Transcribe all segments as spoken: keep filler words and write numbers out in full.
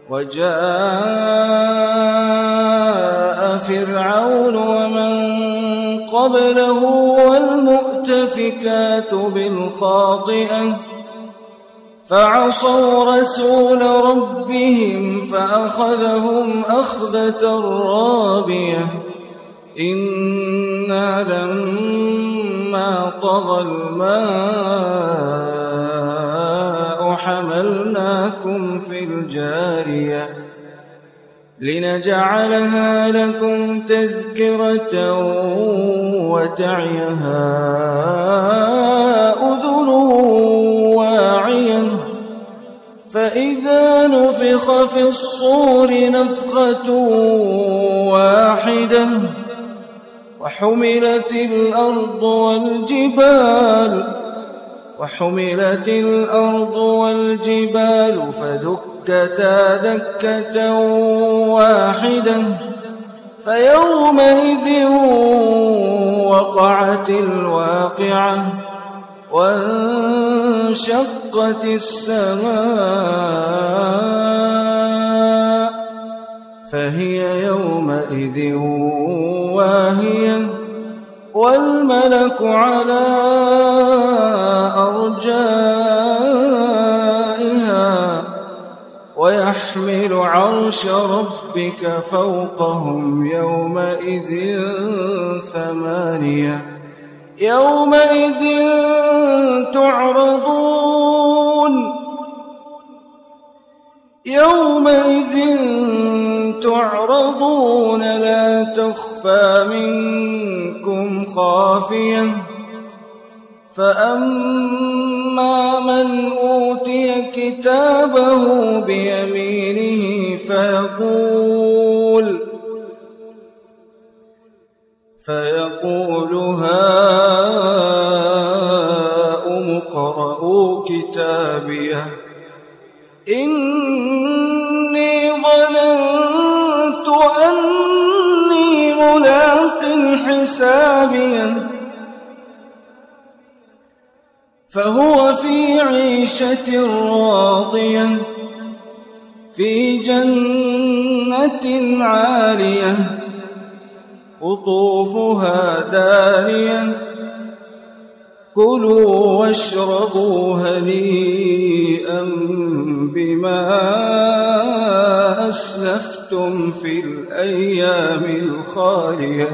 وجاء فرعون ومن قبله والمؤتفكات بالخاطئة فعصوا رسول ربهم فأخذهم أخذة رابية إنا لما طغى الماء حملناكم في الجارية لنجعلها لكم تذكرة وتعيها أذن واعية فإذا نفخ في الصور نفخة واحدة وحملت الأرض والجبال وحملت الأرض والجبال فدكتا دكة واحدة فيومئذ وقعت الواقعة وانشقت السماء فهي يومئذ واهية والملك على أرجائها ويحمل عرش ربك فوقهم يومئذ ثمانية يومئذ تعرضون يومئذ تعرضون لا تخفى منكم خافية فأما من أوتي كتابه بيمينه فيقول فيقول هاؤم اقرءوا كتابيه إني ظننت أني ملاق حسابيه فهو في عيشة راضية في جنة عالية قطوفها دانية كلوا واشربوا هنيئا بما أسلفتم في الأيام الخالية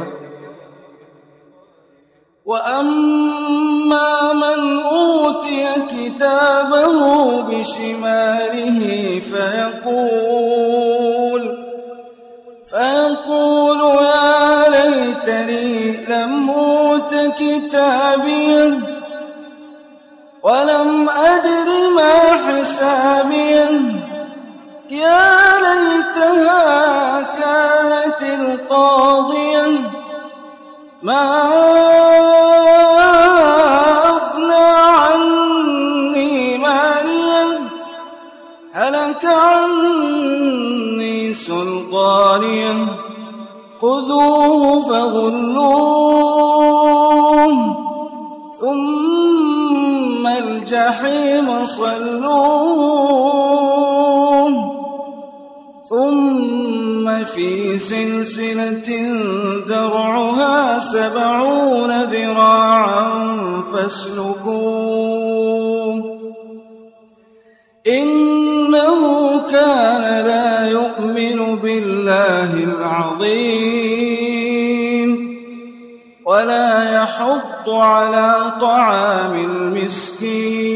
وأما من أوتي كتابه بشماله فيقول فيقول يا ليتني لم أوت كتابيه ولم أدر ما حسابيه يا ليتها كانت القاضية ما أغنى عني ماليا هلك عني سلطانيا خذوه فغلوه ثم الجحيم صلوه ثم في سلسلة ذرعها سبعون ذراعا فاسلكوه إنه كان لا يؤمن بالله العظيم ولا يحض على طعام المسكين